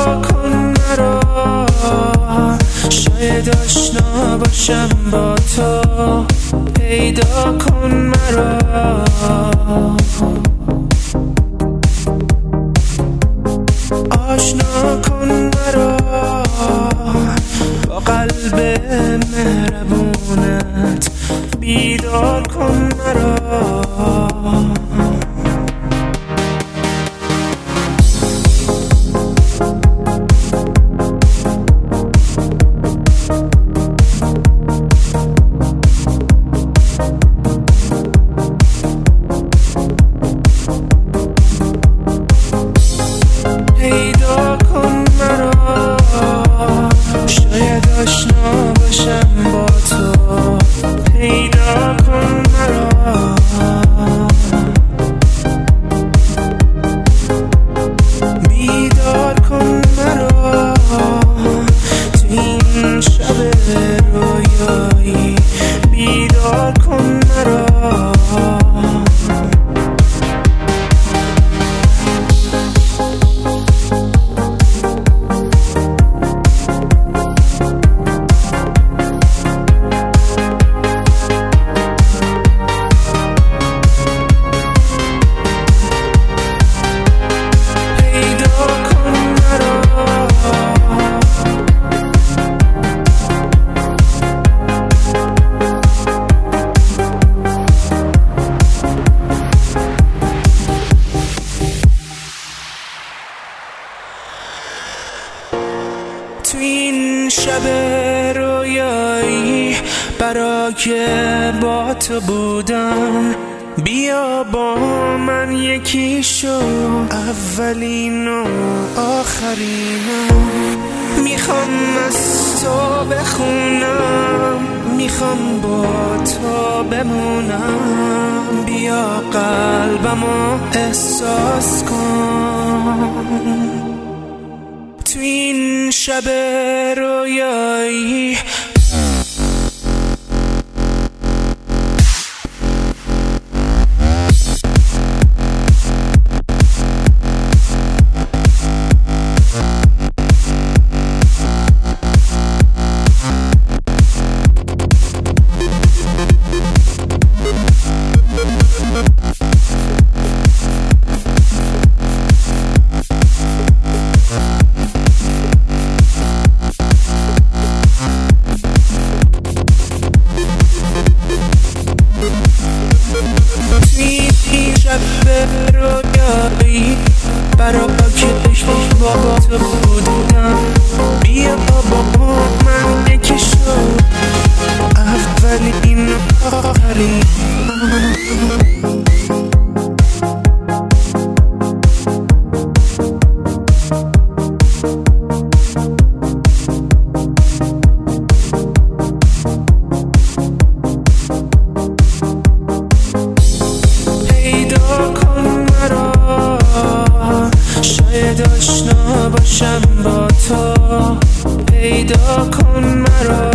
کن مرا، شاید آشنا باشم با تو. پیدا کن مرا، آشنا کن مرا با قلب مهربونت. بیدار کن مرا، پیدا کن مرا، شاید آشنا باشم با تو. پیدا کن مرا، بیدار کن مرا تو این شب رویایی. بیدار کن مرا، تو این شب رویایی برای با تو بودم. بیا با من یکی شو، اولین و آخرینم. میخوام از تو بخونم، میخوام با تو بمونم. بیا قلبمو احساس کن تو این شب رویایی. رویایی برای چشم با تو بودم. بیا با من یکی شو، اولین و آخرین. آشنا باشم با تو. پیدا کن مرا،